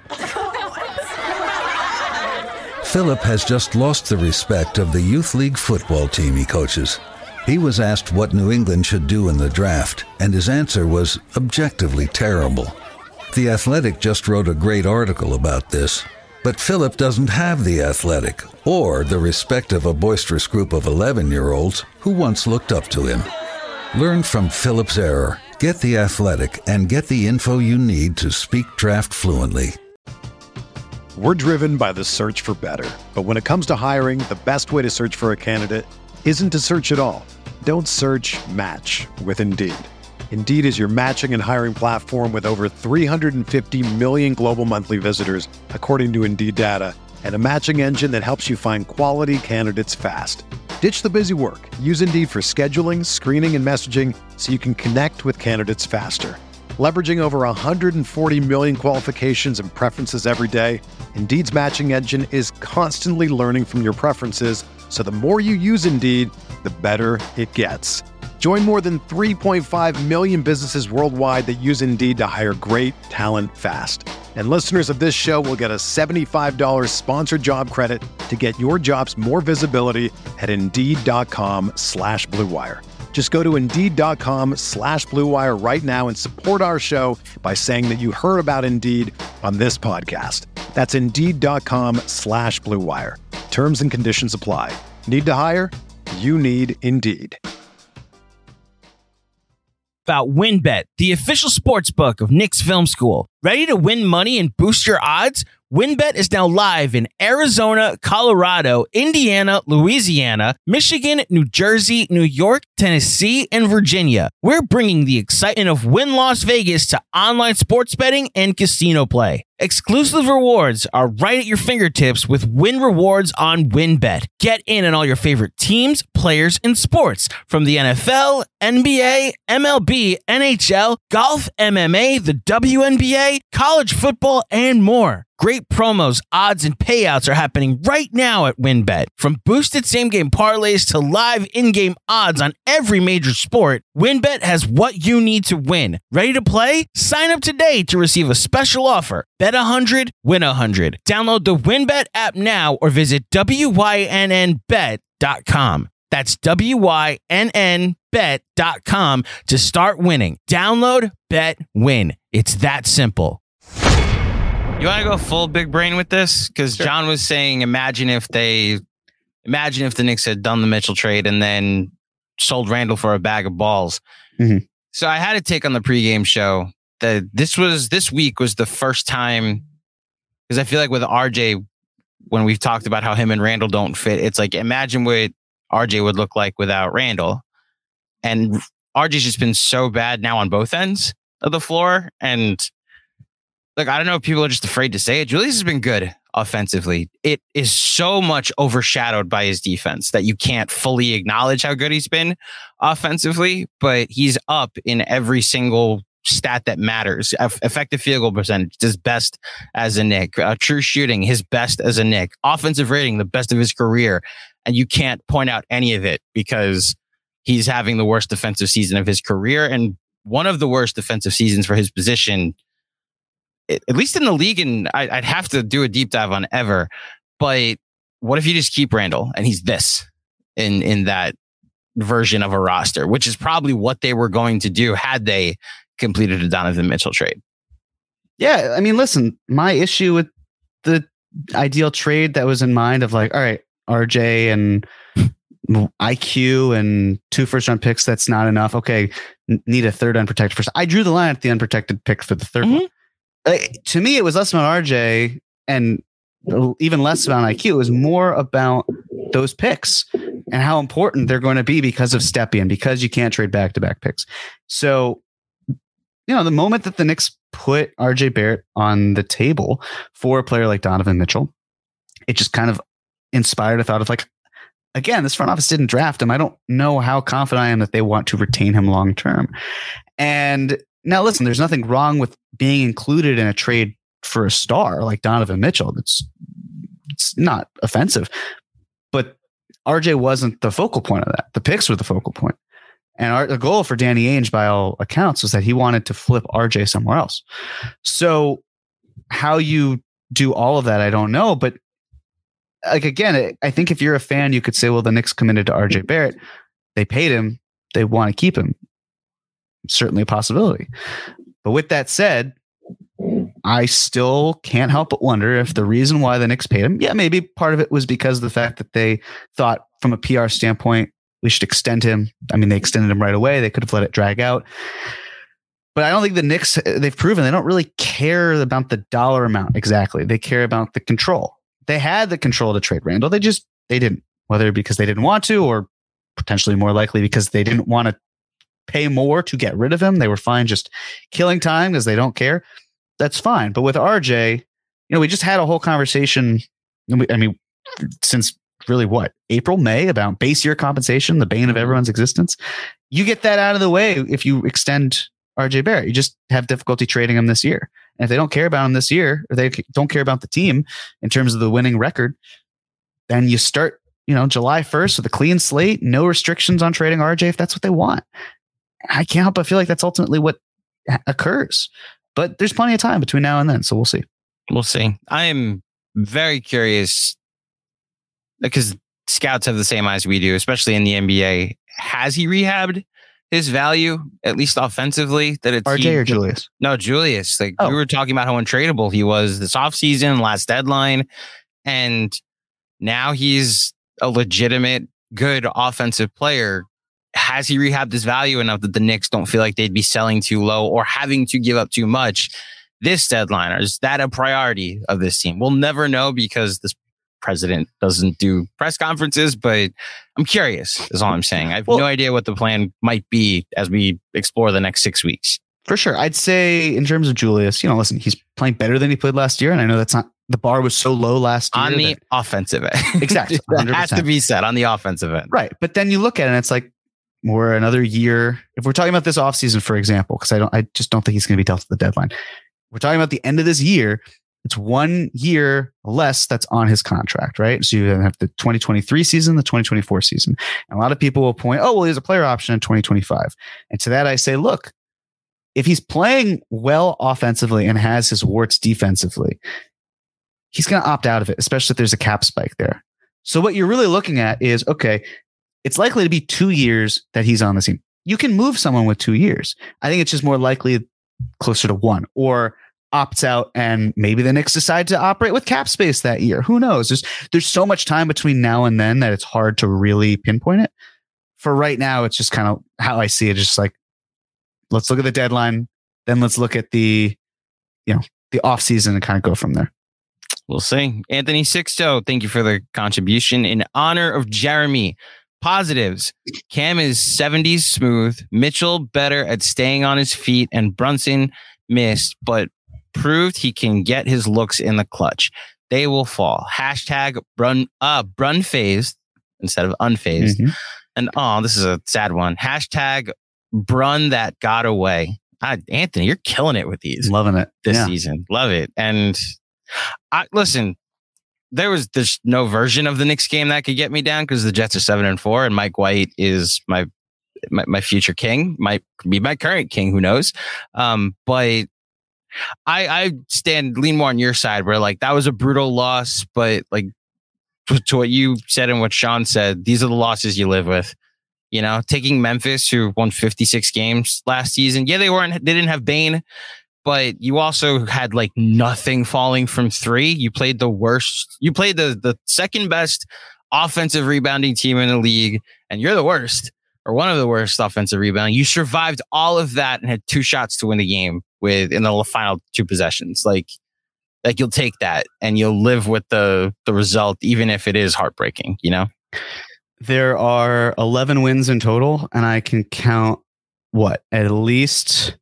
Speaker 8: Philip has just lost the respect of the youth league football team he coaches. He was asked what New England should do in the draft, and his answer was objectively terrible. The Athletic just wrote a great article about this. But Philip doesn't have the Athletic or the respect of a boisterous group of eleven-year-olds who once looked up to him. Learn from Philip's error, get the Athletic, and get the info you need to speak draft fluently.
Speaker 1: We're driven by the search for better. But when it comes to hiring, the best way to search for a candidate isn't to search at all. Don't search, match with Indeed. Indeed is your matching and hiring platform with over three hundred fifty million global monthly visitors, according to Indeed data, and a matching engine that helps you find quality candidates fast. Ditch the busy work. Use Indeed for scheduling, screening, and messaging so you can connect with candidates faster. Leveraging over one hundred forty million qualifications and preferences every day, Indeed's matching engine is constantly learning from your preferences, so the more you use Indeed, the better it gets. Join more than three point five million businesses worldwide that use Indeed to hire great talent fast. And listeners of this show will get a seventy-five dollars sponsored job credit to get your jobs more visibility at Indeed.com slash Blue Wire. Just go to Indeed.com slash Blue Wire right now and support our show by saying that you heard about Indeed on this podcast. That's Indeed.com slash Blue Wire. Terms and conditions apply. Need to hire? You need Indeed.
Speaker 7: About WinBet, the official sports book of Knicks Film School. Ready to win money and boost your odds? WinBet is now live in Arizona, Colorado, Indiana, Louisiana, Michigan, New Jersey, New York, Tennessee, and Virginia. We're bringing the excitement of Win Las Vegas to online sports betting and casino play. Exclusive rewards are right at your fingertips with Win Rewards on WinBet. Get in on all your favorite teams, players, and sports from the N F L, N B A, M L B, N H L, golf, M M A, the W N B A, college football, and more. Great promos, odds, and payouts are happening right now at WinBet. From boosted same-game parlays to live in-game odds on every major sport, WinBet has what you need to win. Ready to play? Sign up today to receive a special offer. Bet one hundred, win one hundred. Download the WinBet app now or visit W Y N N bet dot com. That's W Y N N bet dot com to start winning. Download, bet, win. It's that simple.
Speaker 4: You want to go full big brain with this? Because sure. John was saying, imagine if they, imagine if the Knicks had done the Mitchell trade and then sold Randall for a bag of balls.
Speaker 6: Mm-hmm.
Speaker 4: So I had to take on the pregame show that this was, this week was the first time, because I feel like with R J, when we've talked about how him and Randall don't fit, it's like, imagine what R J would look like without Randall. And R J's just been so bad now on both ends of the floor. And look, I don't know if people are just afraid to say it. Julius has been good offensively. It is so much overshadowed by his defense that you can't fully acknowledge how good he's been offensively, but he's up in every single stat that matters. Effective field goal percentage, his best as a Knick. Uh, true shooting, his best as a Knick. Offensive rating, the best of his career. And you can't point out any of it because he's having the worst defensive season of his career and one of the worst defensive seasons for his position, at least in the league, and I'd have to do a deep dive on ever. But what if you just keep Randall and he's this in in that version of a roster, which is probably what they were going to do had they completed a Donovan Mitchell trade.
Speaker 6: Yeah, I mean, listen, my issue with the ideal trade that was in mind of like, all right, R J and I Q and two first round picks, that's not enough. Okay, need a third unprotected first. I drew the line at the unprotected pick for the third mm-hmm. one. Like, to me, it was less about R J and even less about I Q. It was more about those picks and how important they're going to be because of Stepien, because you can't trade back-to-back picks. So, you know, the moment that the Knicks put R J Barrett on the table for a player like Donovan Mitchell, it just kind of inspired a thought of like, again, this front office didn't draft him. I don't know how confident I am that they want to retain him long-term. And now, listen, there's nothing wrong with being included in a trade for a star like Donovan Mitchell. That's it's not offensive, but R J wasn't the focal point of that. The picks were the focal point. And our, the goal for Danny Ainge, by all accounts, was that he wanted to flip R J somewhere else. So how you do all of that, I don't know. But like, again, I think if you're a fan, you could say, well, the Knicks committed to R J Barrett. They paid him. They want to keep him. Certainly a possibility. But with that said, I still can't help but wonder if the reason why the Knicks paid him, yeah, maybe part of it was because of the fact that they thought from a P R standpoint, we should extend him. I mean, they extended him right away. They could have let it drag out. But I don't think the Knicks, they've proven they don't really care about the dollar amount exactly. They care about the control. They had the control to trade Randall. They just, they didn't, whether because they didn't want to or potentially more likely because they didn't want to pay more to get rid of him. They were fine just killing time because they don't care. That's fine. But with R J, you know, we just had a whole conversation. I mean, since really what, April, May, about base year compensation, the bane of everyone's existence. You get that out of the way if you extend R J Barrett. You just have difficulty trading him this year. And if they don't care about him this year, or they don't care about the team in terms of the winning record, then you start, you know, July first with a clean slate, no restrictions on trading R J if that's what they want. I can't help but feel like that's ultimately what occurs. But there's plenty of time between now and then, so we'll see.
Speaker 4: We'll see. I am very curious because scouts have the same eyes we do, especially in the N B A. Has he rehabbed his value, at least offensively? That it's
Speaker 6: R J
Speaker 4: he,
Speaker 6: or Julius?
Speaker 4: No, Julius. Like
Speaker 6: oh.
Speaker 4: we were talking about how untradeable he was this offseason, last deadline, and now he's a legitimate, good offensive player. Has he rehabbed his value enough that the Knicks don't feel like they'd be selling too low or having to give up too much this deadline? Or is that a priority of this team? We'll never know because this president doesn't do press conferences, but I'm curious is all I'm saying. I have well, no idea what the plan might be as we explore the next six weeks.
Speaker 6: For sure. I'd say in terms of Julius, you know, listen, he's playing better than he played last year. And I know that's not, the bar was so low last year.
Speaker 4: On the
Speaker 6: that,
Speaker 4: offensive end.
Speaker 6: Exactly.
Speaker 4: That has to be said on the offensive end.
Speaker 6: Right. But then you look at it and it's like, we're another year. If we're talking about this offseason, for example, because I don't, I just don't think he's going to be dealt to the deadline. We're talking about the end of this year. It's one year less that's on his contract, right? So you have the twenty twenty-three season, the twenty twenty-four season. And a lot of people will point, oh, well, he has a player option in twenty twenty-five. And to that, I say, look, if he's playing well offensively and has his warts defensively, he's going to opt out of it, especially if there's a cap spike there. So what you're really looking at is, okay, it's likely to be two years that he's on the team. You can move someone with two years. I think it's just more likely closer to one, or opts out and maybe the Knicks decide to operate with cap space that year. Who knows? There's there's so much time between now and then that it's hard to really pinpoint it. For right now, it's just kind of how I see it. Just like, let's look at the deadline, then let's look at the, you know, the off season and kind of go from there.
Speaker 4: We'll see. Anthony Sixto, thank you for the contribution. In honor of Jeremy, positives: Cam is seventies smooth, Mitchell better at staying on his feet, and Brunson missed, but proved he can get his looks in the clutch. They will fall. Hashtag Brun uh Brun phased instead of unfazed. Mm-hmm. And oh, this is a sad one. Hashtag Brun that got away. Ah, Anthony, you're killing it with these.
Speaker 6: Loving it
Speaker 4: this
Speaker 6: yeah.
Speaker 4: season. Love it. And I listen. There was there's no version of the Knicks game that could get me down because the Jets are seven and four, and Mike White is my my, my future king. Might be my current king. Who knows? Um, but. I, I stand lean more on your side where like that was a brutal loss, but like to, to what you said and what Sean said, these are the losses you live with. You know, taking Memphis, who won fifty-six games last season. Yeah, they weren't, they didn't have Bane, but you also had like nothing falling from three. You played the worst. You played the the second best offensive rebounding team in the league, and you're the worst or one of the worst offensive rebounding. You survived all of that and had two shots to win the game with in the final two possessions. Like, like you'll take that and you'll live with the the result, even if it is heartbreaking, you know?
Speaker 6: There are eleven wins in total, and I can count what, at least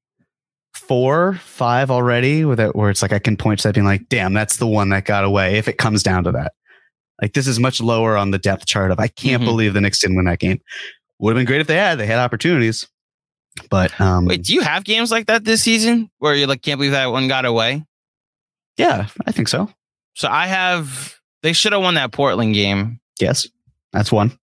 Speaker 6: four, five already with it, where it's like I can point to that being like, damn, that's the one that got away if it comes down to that. Like, this is much lower on the depth chart of I can't mm-hmm. believe the Knicks didn't win that game. Would have been great if they had. They had opportunities. But um,
Speaker 4: wait, do you have games like that this season where you like can't believe that one got away?
Speaker 6: Yeah, I think so.
Speaker 4: So I have. They should have won that Portland game.
Speaker 6: Yes, that's one.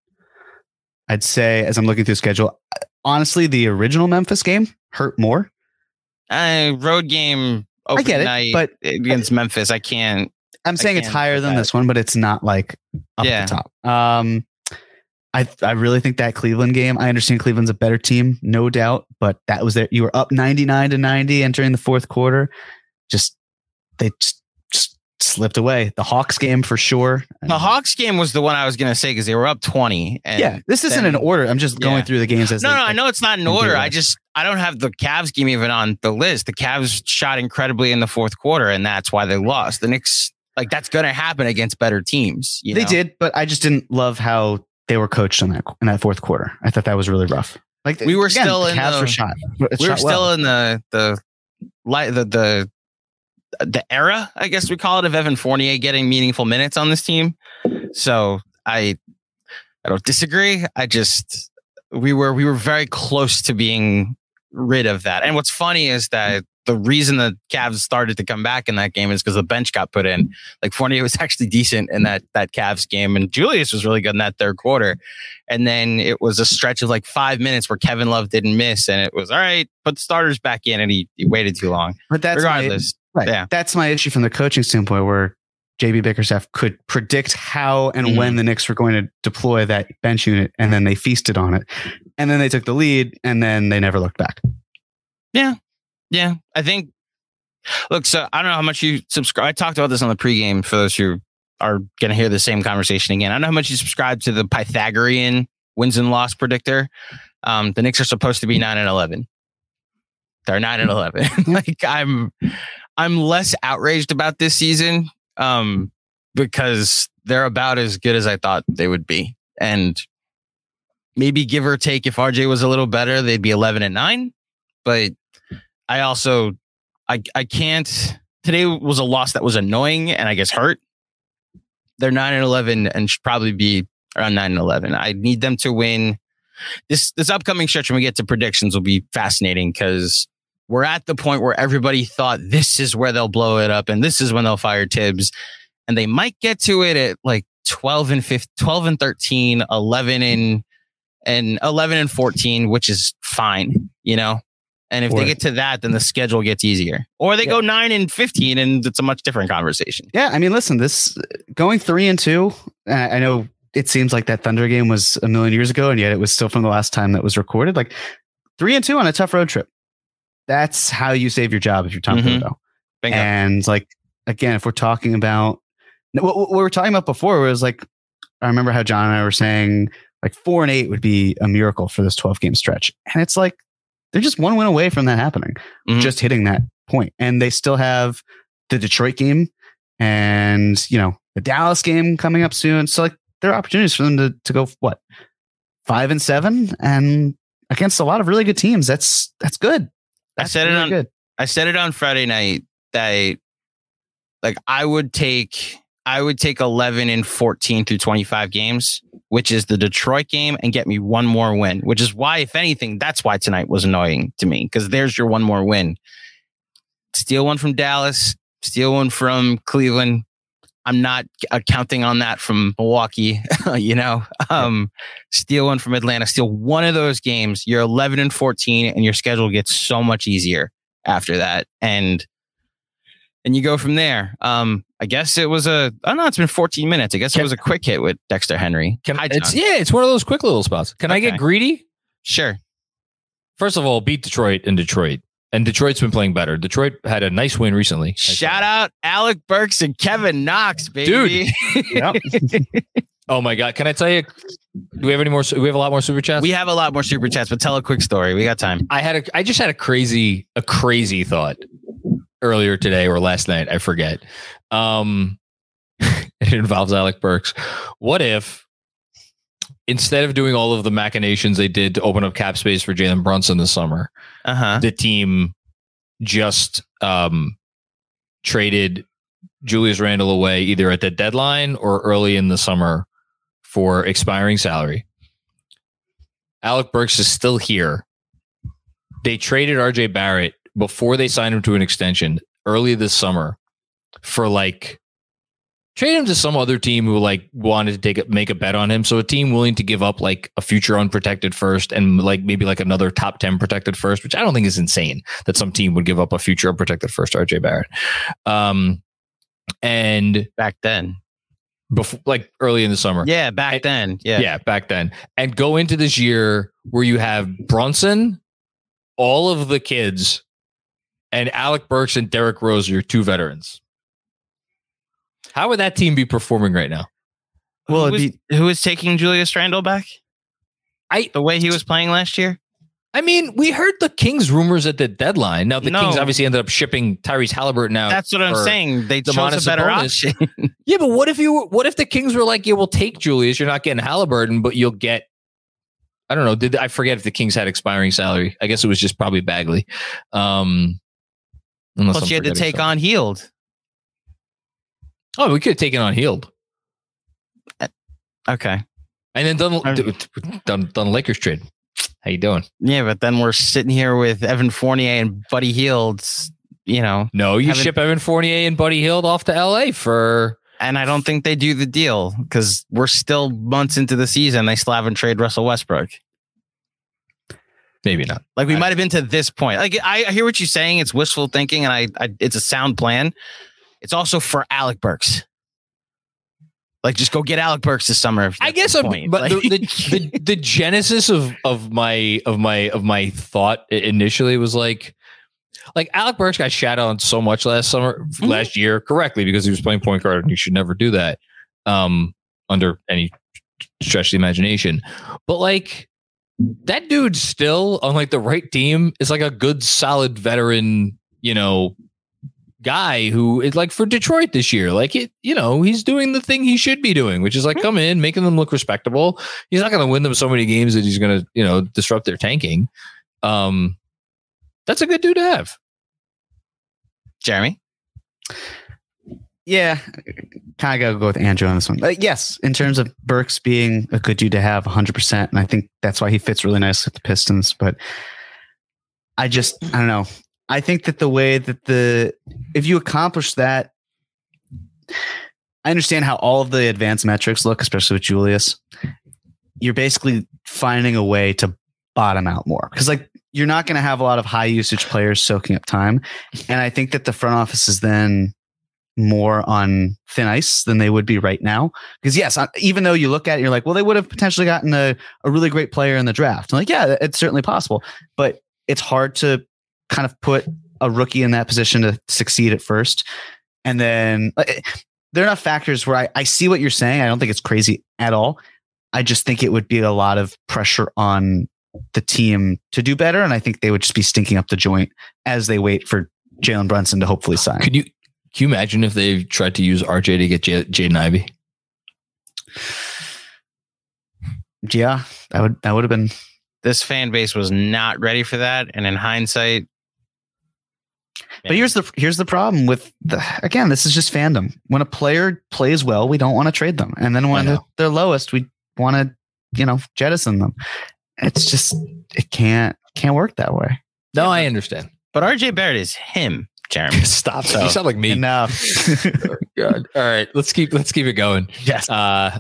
Speaker 6: I'd say as I'm looking through the schedule, honestly, the original Memphis game hurt more.
Speaker 4: Uh, road game.
Speaker 6: I get it,
Speaker 4: night
Speaker 6: but
Speaker 4: against Memphis, I can't.
Speaker 6: I'm saying
Speaker 4: can't
Speaker 6: it's higher than
Speaker 4: that.
Speaker 6: this one, but it's not like up
Speaker 4: yeah.
Speaker 6: at the top. Um, I I really think that Cleveland game, I understand Cleveland's a better team, no doubt, but that was there. You were up ninety-nine to ninety entering the fourth quarter. Just, they just, just slipped away. The Hawks game for sure.
Speaker 4: The Hawks game was the one I was going to say because they were up twenty. And
Speaker 6: yeah, this isn't
Speaker 4: then,
Speaker 6: in order. I'm just going
Speaker 4: yeah.
Speaker 6: through the games as
Speaker 4: No,
Speaker 6: they,
Speaker 4: no,
Speaker 6: like,
Speaker 4: I know it's not in order. I just, I don't have the Cavs game even on the list. The Cavs shot incredibly in the fourth quarter, and that's why they lost. The Knicks, like, that's going to happen against better teams. You
Speaker 6: they
Speaker 4: know?
Speaker 6: did, but I just didn't love how they were coached in that in that fourth quarter. I thought that was really rough. Like
Speaker 4: we were
Speaker 6: again,
Speaker 4: still in
Speaker 6: Cavs
Speaker 4: the,
Speaker 6: were shot.
Speaker 4: we were
Speaker 6: shot
Speaker 4: still
Speaker 6: well.
Speaker 4: in the the light the the the era, I guess we call it, of Evan Fournier getting meaningful minutes on this team. So I I don't disagree. I just we were we were very close to being rid of that. And what's funny is that the reason the Cavs started to come back in that game is because the bench got put in. Like Fournier was actually decent in that that Cavs game, and Julius was really good in that third quarter. And then it was a stretch of like five minutes where Kevin Love didn't miss, and it was all right. Put the starters back in, and he, he waited too long.
Speaker 6: But that's
Speaker 4: regardless,
Speaker 6: my, right?
Speaker 4: Yeah,
Speaker 6: that's my issue from the coaching standpoint, where J B Bickerstaff could predict how and
Speaker 4: Mhm.
Speaker 6: when the Knicks were going to deploy that bench unit, and then they feasted on it, and then they took the lead, and then they never looked back.
Speaker 4: yeah, yeah. I think. Look, so I don't know how much you subscribe. I talked about this on the pregame for those who are going to hear the same conversation again. I don't know how much you subscribe to the Pythagorean wins and loss predictor. Um, the Knicks are supposed to be nine and eleven. They're nine and eleven. Like I'm, I'm less outraged about this season um, because they're about as good as I thought they would be, and maybe give or take, if R J was a little better, they'd be eleven and nine. But I also, I, I can't. Today was a loss that was annoying and I guess hurt. They're nine and eleven and should probably be around nine and eleven. I need them to win. This this upcoming stretch when we get to predictions will be fascinating because we're at the point where everybody thought this is where they'll blow it up and this is when they'll fire Tibbs, and they might get to it at like twelve and fifteen, twelve and thirteen, eleven and and eleven and fourteen, which is fine, you know. And if
Speaker 6: Or-
Speaker 4: they get to that, then the schedule gets easier. Or they
Speaker 6: Yeah.
Speaker 4: go nine and fifteen, and it's a much different conversation.
Speaker 6: Yeah, I mean, listen, this going three and two. I I know it seems like that Thunder game was a million years ago, and yet it was still from the last time that was recorded. Like three and two on a tough road trip. That's how you save your job if you're Tom
Speaker 4: Mhm.
Speaker 6: Thibodeau.
Speaker 4: Bingo.
Speaker 6: And like again, if we're talking about what, what we were talking about before, was like I remember how John and I were saying like four and eight would be a miracle for this twelve game stretch, and it's like they're just one win away from that happening,
Speaker 4: Mhm.
Speaker 6: just hitting that point. And they still have the Detroit game and, you know, the Dallas game coming up soon. So like there are opportunities for them to, to go what, five and seven and against a lot of really good teams. That's, that's good.
Speaker 4: I
Speaker 6: That's
Speaker 4: said it
Speaker 6: really
Speaker 4: on
Speaker 6: good.
Speaker 4: I said it on Friday night that like I would take I would take eleven and fourteen through twenty-five games, which is the Detroit game, and get me one more win, which is why, if anything, that's why tonight was annoying to me, because there's your one more win. Steal one from Dallas, steal one from Cleveland. I'm not uh, counting on that from Milwaukee, you know, um, steal one from Atlanta, steal one of those games. You're eleven and fourteen and your schedule gets so much easier after that. And, and you go from there. Um, I guess it was a, oh no, it's been fourteen minutes. I guess it was a quick hit with Dexter Henry.
Speaker 5: Can,
Speaker 4: Hi,
Speaker 5: it's,
Speaker 4: John.
Speaker 5: yeah, it's one of those quick little spots. Can I
Speaker 4: Okay.
Speaker 5: get greedy?
Speaker 4: Sure.
Speaker 5: First of all, beat Detroit in Detroit. And Detroit's been playing better. Detroit had a nice win recently.
Speaker 4: Shout out Alec Burks and Kevin Knox, baby.
Speaker 5: Dude. Oh my God. Can I tell you, do we have any more? We have a lot more super chats.
Speaker 4: We have a lot more super chats, but tell a quick story. We got time.
Speaker 5: I had a, I just had a crazy, a crazy thought earlier today or last night. I forget. Um, it involves Alec Burks. What if instead of doing all of the machinations they did to open up cap space for Jalen Brunson this summer,
Speaker 4: Uh-huh.
Speaker 5: the team just um, traded Julius Randle away either at the deadline or early in the summer for expiring salary? Alec Burks is still here. They traded R J Barrett before they signed him to an extension early this summer for like trade him to some other team who like wanted to take a, make a bet on him. So a team willing to give up like a future unprotected first and like maybe like another top ten protected first, which I don't think is insane that some team would give up a future unprotected first to R J Barrett. Um, and
Speaker 4: Back then.
Speaker 5: before like early in the summer.
Speaker 4: Yeah, back
Speaker 5: And-
Speaker 4: then. Yeah.
Speaker 5: Yeah, back then. And go into this year where you have Brunson, all of the kids, and Alec Burks and Derrick Rose, your two veterans. How would that team be performing right now?
Speaker 6: Well,
Speaker 4: who,
Speaker 6: it'd
Speaker 4: was, who was taking Julius Randle back?
Speaker 5: I
Speaker 4: The way he was playing last year?
Speaker 5: I mean, we heard the Kings rumors at the deadline. Now the
Speaker 4: No.
Speaker 5: Kings obviously ended up shipping Tyrese Halliburton out.
Speaker 4: That's what I'm
Speaker 5: for-
Speaker 4: saying. They chose
Speaker 5: Domantas
Speaker 4: a better
Speaker 5: Sabonis.
Speaker 4: option.
Speaker 5: Yeah, but what if you were, what if the Kings were like, yeah, we'll take Julius. You're not getting Halliburton, but you'll get I don't know. Did I forget if the Kings had expiring salary? I guess it was just probably Bagley. Um,
Speaker 4: Plus, I'm you had to take something. on Hield.
Speaker 5: Oh, we could have taken on Hield.
Speaker 4: Okay.
Speaker 5: And then done done, done Lakers trade. How you doing?
Speaker 4: Yeah, but then we're sitting here with Evan Fournier and Buddy Hield. You know,
Speaker 5: no, you ship Evan Fournier and Buddy Hield off to L A for.
Speaker 4: And I don't think they do the deal because we're still months into the season. They still haven't traded Russell Westbrook.
Speaker 5: Maybe not.
Speaker 4: Like we might have been to this point. Like I, I hear what you're saying. It's wishful thinking, and I, I, it's a sound plan. It's also for Alec Burks. Like just go get Alec Burks this summer.
Speaker 5: I guess, I'm, but like, the, the, the the genesis of of my of my of my thought initially was like. Like Alec Burks got shat on so much last summer, mm-hmm. last year, correctly, because he was playing point guard and you should never do that um, under any stretch of the imagination. But like that dude still on like the right team is like a good, solid veteran, you know, guy who is like for Detroit this year. Like it, you know, he's doing the thing he should be doing, which is like come in, making them look respectable. He's not going to win them so many games that he's going to, you know, disrupt their tanking. Um, That's a good dude to have.
Speaker 4: Jeremy?
Speaker 6: Yeah, kind of got to go with Andrew on this one. But yes, in terms of Burks being a good dude to have one hundred percent. And I think that's why he fits really nice with the Pistons. But I just, I don't know. I think that the way that the, if you accomplish that, I understand how all of the advanced metrics look, especially with Julius. You're basically finding a way to bottom out more. Because like, you're not going to have a lot of high usage players soaking up time. And I think that the front office is then more on thin ice than they would be right now. Because yes, even though you look at it, you're like, well, they would have potentially gotten a, a really great player in the draft. I'm like, yeah, it's certainly possible, but it's hard to kind of put a rookie in that position to succeed at first. And then there are enough factors where I, I see what you're saying. I don't think it's crazy at all. I just think it would be a lot of pressure on the team to do better. And I think they would just be stinking up the joint as they wait for Jalen Brunson to hopefully sign.
Speaker 5: Could you, can you imagine if they tried to use R J to get J- Jaden Ivey?
Speaker 6: Yeah, that would, that would have been.
Speaker 4: This fan base was not ready for that. And in hindsight,
Speaker 6: but here's the, here's the problem with the, again, this is just fandom. When a player plays well, we don't want to trade them. And then when they're, they're lowest, we want to, you know, jettison them. It's just, it can't, can't work that way.
Speaker 5: No, I understand.
Speaker 4: But R J Barrett is him, Jeremy.
Speaker 5: Stop. So. You sound like me.
Speaker 6: Enough.
Speaker 5: Oh, God. All right. Let's keep, let's keep it going.
Speaker 6: Yes.
Speaker 5: Uh,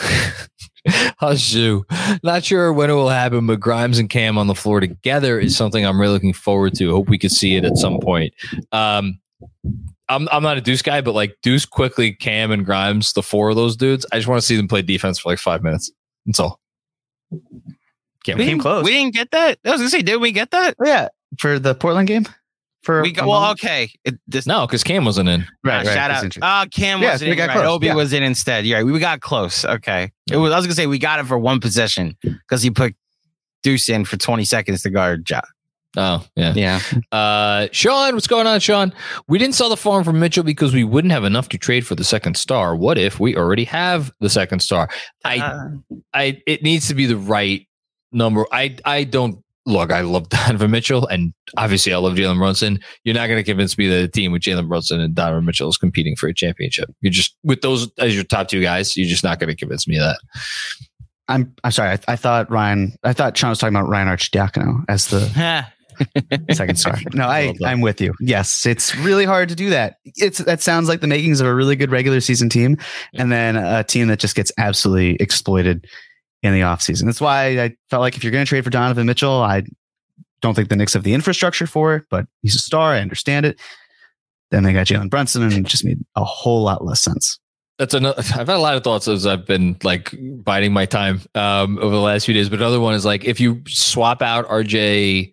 Speaker 5: Hush, not sure when it will happen, but Grimes and Cam on the floor together is something I'm really looking forward to. Hope we could see it at some point. Um, I'm I'm not a Deuce guy, but like Deuce, Quickly, Cam, and Grimes, the four of those dudes, I just want to see them play defense for like five minutes. That's all.
Speaker 4: Can't we came close. We didn't get that. I was gonna say, did we get that?
Speaker 6: Oh, yeah, for the Portland game. For
Speaker 4: we got, well, okay. It,
Speaker 5: this, no, because Cam wasn't in.
Speaker 4: Right. Uh, right shout out. Oh, Cam yeah, was in. Right. Obi yeah. was in instead. You're right. We got close. Okay. It was. I was gonna say we got it for one possession because he put Deuce in for twenty seconds to guard Ja.
Speaker 5: Oh yeah,
Speaker 4: yeah.
Speaker 5: Uh, Sean, what's going on, Sean? We didn't sell the farm for Mitchell because we wouldn't have enough to trade for the second star. What if we already have the second star? I, uh, I, it needs to be the right number. I, I don't. Look, I love Donovan Mitchell, and obviously I love Jalen Brunson. You're not going to convince me that a team with Jalen Brunson and Donovan Mitchell is competing for a championship. You're just, with those as your top two guys, you're just not going to convince me of that.
Speaker 6: I'm I'm sorry. I, I thought Ryan, I thought Sean was talking about Ryan Arcidiacono as the second star. No, I, well I'm with you. Yes, it's really hard to do that. It's That sounds like the makings of a really good regular season team, and then a team that just gets absolutely exploited in the offseason. That's why I felt like if you're going to trade for Donovan Mitchell, I don't think the Knicks have the infrastructure for it, but he's a star. I understand it. Then they got Jalen Brunson, and it just made a whole lot less sense.
Speaker 5: That's another. I've had a lot of thoughts as I've been like biding my time um, over the last few days. But another one is like if you swap out R J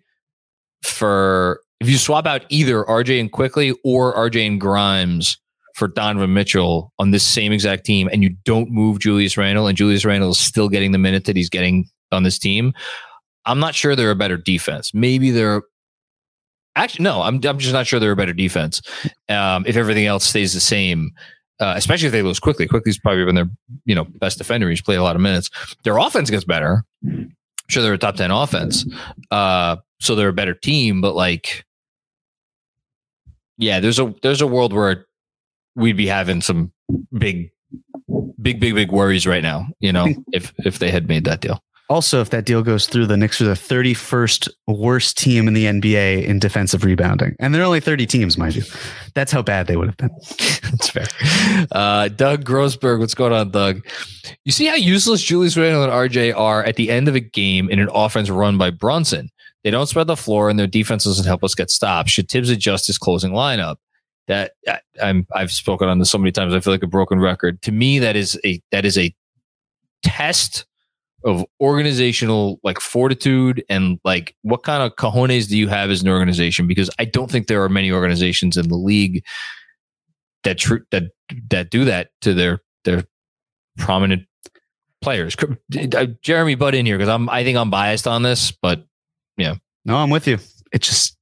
Speaker 5: for if you swap out either R J and Quickly or R J and Grimes for Donovan Mitchell on this same exact team, and you don't move Julius Randle, and Julius Randle is still getting the minute that he's getting on this team, I'm not sure they're a better defense. Maybe they're actually no. I'm I'm just not sure they're a better defense. Um, if everything else stays the same, uh, especially if they lose Quickly. Quickly's probably been their you know best defender. He's played a lot of minutes. Their offense gets better. sure they're a top ten offense. Uh, so they're a better team, but like, yeah, there's a there's a world where we'd be having some big, big, big, big worries right now, you know, if if they had made that deal.
Speaker 6: Also, if that deal goes through, the Knicks are the thirty-first worst team in the N B A in defensive rebounding. And there are only thirty teams, mind you. That's how bad they would have been.
Speaker 5: That's fair. Uh, Doug Grossberg, what's going on, Doug? You see how useless Julius Randle and R J are at the end of a game in an offense run by Brunson. They don't spread the floor and their defense doesn't help us get stops. Should Tibbs adjust his closing lineup? That I, I'm, I've spoken on this so many times. I feel like a broken record. To me, that is a that is a test of organizational like fortitude and like what kind of cojones do you have as an organization? Because I don't think there are many organizations in the league that tr- that that do that to their their prominent players. Jeremy, butt in here because I'm I think I'm biased on this, but yeah,
Speaker 6: no, I'm with you. It just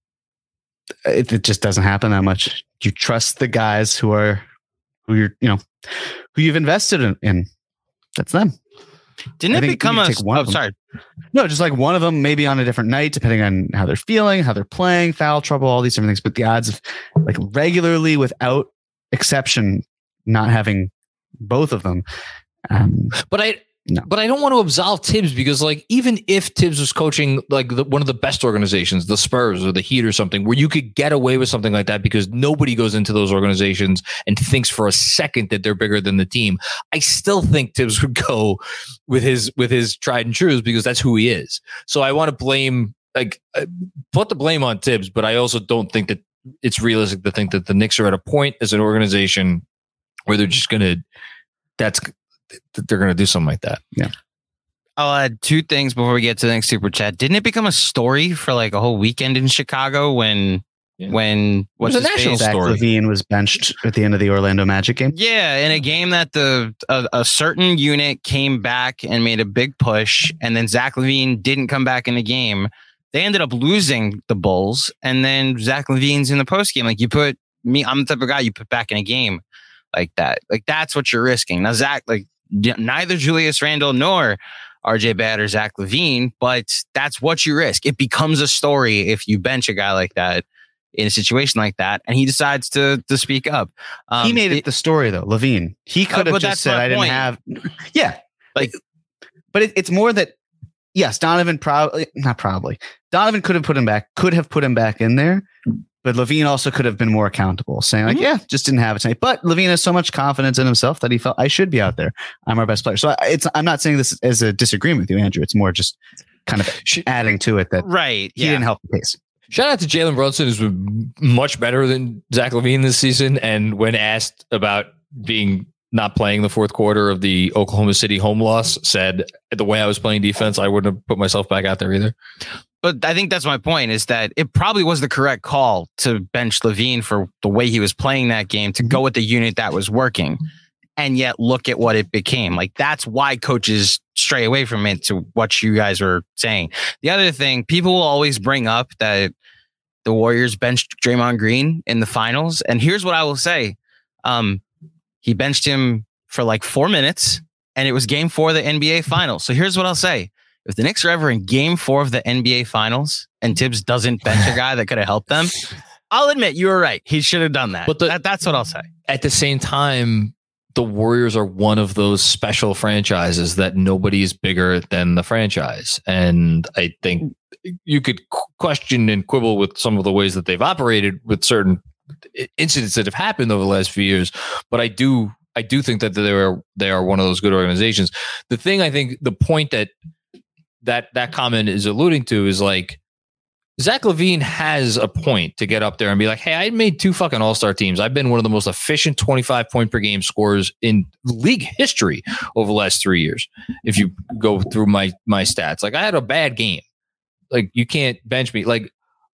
Speaker 6: it, it just doesn't happen that much. You trust the guys who are who you're you know who you've invested in. in. That's them.
Speaker 4: Didn't it become a? Oh, sorry.
Speaker 6: No, just like one of them, maybe on a different night, depending on how they're feeling, how they're playing, foul trouble, all these different things. But the odds of like regularly, without exception, not having both of them. Um,
Speaker 5: but I,
Speaker 6: no.
Speaker 5: but I don't want to absolve Tibbs because, like, even if Tibbs was coaching like the, one of the best organizations, the Spurs or the Heat or something, where you could get away with something like that because nobody goes into those organizations and thinks for a second that they're bigger than the team. I still think Tibbs would go with his with his tried and trues because that's who he is. So I want to blame like put the blame on Tibbs, but I also don't think that it's realistic to think that the Knicks are at a point as an organization where they're just gonna that's they're gonna do something like that.
Speaker 6: Yeah.
Speaker 4: I'll add two things before we get to the next super chat. Didn't it become a story for like a whole weekend in Chicago when yeah. when what's
Speaker 5: it was a national
Speaker 6: Zach
Speaker 5: story?
Speaker 6: LaVine was benched at the end of the Orlando Magic game.
Speaker 4: Yeah, in a game that the a, a certain unit came back and made a big push, and then Zach LaVine didn't come back in the game. They ended up losing the Bulls, and then Zach LaVine's in the post game. Like you put me, I'm the type of guy you put back in a game like that. Like that's what you're risking. Now Zach, like neither Julius Randle nor R J Barrett or Zach LaVine, but that's what you risk. It becomes a story if you bench a guy like that in a situation like that, and he decides to to speak up. Um,
Speaker 6: he made it, it the story though, LaVine. He could have
Speaker 4: uh,
Speaker 6: just said, "I didn't
Speaker 4: point.
Speaker 6: have." Yeah, like, but it, it's more that yes, Donovan probably not probably Donovan could have put him back, could have put him back in there. But LaVine also could have been more accountable, saying like, mm-hmm. yeah, just didn't have it tonight. But LaVine has so much confidence in himself that he felt I should be out there. I'm our best player. So it's, I'm not saying this as a disagreement with you, Andrew. It's more just kind of adding to it that
Speaker 4: right.
Speaker 6: he
Speaker 4: yeah.
Speaker 6: didn't help the case.
Speaker 5: Shout out to Jalen Brunson, who's been much better than Zach LaVine this season. And when asked about being not playing the fourth quarter of the Oklahoma City home loss, said the way I was playing defense, I wouldn't have put myself back out there either.
Speaker 4: But I think that's my point is that it probably was the correct call to bench LaVine for the way he was playing that game, to go with the unit that was working. And yet look at what it became. Like that's why coaches stray away from it, to what you guys were saying. The other thing, people will always bring up that the Warriors benched Draymond Green in the finals. And here's what I will say. Um, he benched him for like four minutes and it was game four of the N B A finals. So here's what I'll say. If the Knicks are ever in game four of the N B A finals and Tibbs doesn't bench a guy that could have helped them, I'll admit you were right. He should have done that.
Speaker 5: But the,
Speaker 4: that, that's what I'll say.
Speaker 5: At the same time, the Warriors are one of those special franchises that nobody is bigger than the franchise. And I think you could question and quibble with some of the ways that they've operated with certain incidents that have happened over the last few years. But I do, I do think that they are, they are one of those good organizations. The thing I think the point that, that that comment is alluding to is like Zach LaVine has a point to get up there and be like, hey, I made two fucking all-star teams. I've been one of the most efficient twenty-five point per game scorers in league history over the last three years. If you go through my, my stats, like I had a bad game. Like you can't bench me. Like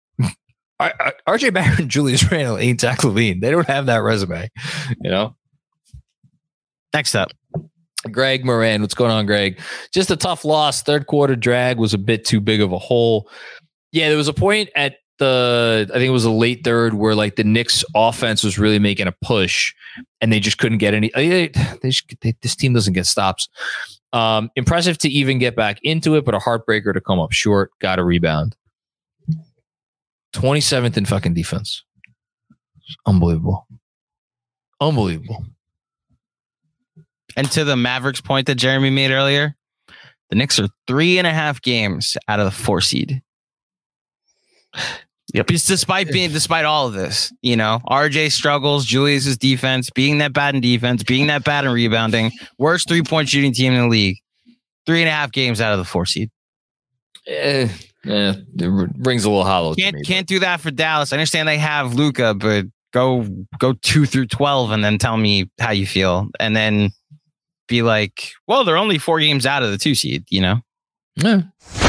Speaker 5: R J Barrett and Julius Randle ain't Zach LaVine. They don't have that resume, you know?
Speaker 4: Next up.
Speaker 5: Greg Moran, what's going on, Greg? Just a tough loss. Third quarter drag was a bit too big of a hole. Yeah, there was a point at the, I think it was a late third where like the Knicks offense was really making a push and they just couldn't get any. They, they, they, this team doesn't get stops. Um, impressive to even get back into it, but a heartbreaker to come up short. Got a rebound. twenty-seventh in fucking defense. Unbelievable. Unbelievable.
Speaker 4: And to the Mavericks point that Jeremy made earlier, the Knicks are three and a half games out of the four seed. Yep. Because despite being, despite all of this, you know, R J struggles, Julius's defense, being that bad in defense, being that bad in rebounding, worst three point shooting team in the league, three and a half games out of the four seed.
Speaker 5: Eh, eh, it rings a little hollow.
Speaker 4: Can't
Speaker 5: to me,
Speaker 4: can't do that for Dallas. I understand they have Luka, but go go two through twelve and then tell me how you feel, and then be like, well, they're only four games out of the two seed, you know?
Speaker 5: Yeah.